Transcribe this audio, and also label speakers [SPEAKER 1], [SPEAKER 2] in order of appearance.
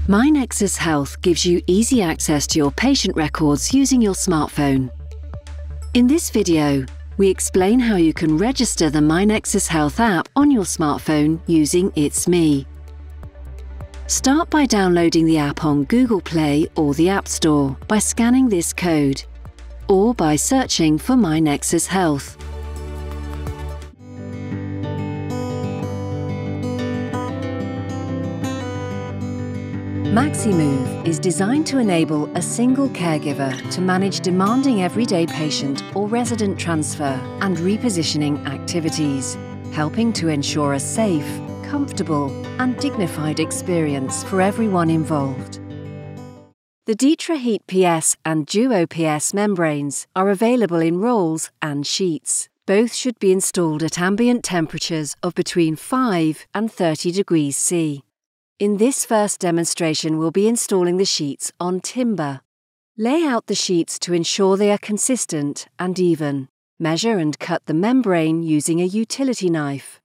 [SPEAKER 1] myNexus Health gives you easy access to your patient records using your smartphone. In this video, we explain how you can register the myNexus Health app on your smartphone using It's Me. Start by downloading the app on Google Play or the App Store by scanning this code, or by searching for myNexus Health. MaxiMove is designed to enable a single caregiver to manage demanding everyday patient or resident transfer and repositioning activities, helping to ensure a safe, comfortable and dignified experience for everyone involved. The DitraHeat PS and Duo PS membranes are available in rolls and sheets. Both should be installed at ambient temperatures of between 5 and 30 degrees C. In this first demonstration, we'll be installing the sheets on timber. Lay out the sheets to ensure they are consistent and even. Measure and cut the membrane using a utility knife.